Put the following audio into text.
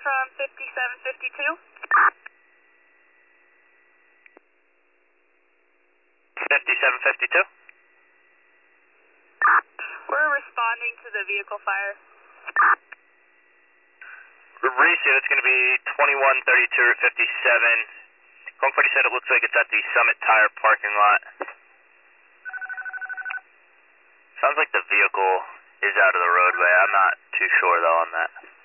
from 5752. 5752. We're responding to the vehicle fire. Race unit's going to be 2132 Route 57. Kong 40 said it looks like it's at the Summit Tire parking lot. Sounds like the vehicle is out of the roadway. I'm not too sure though on that.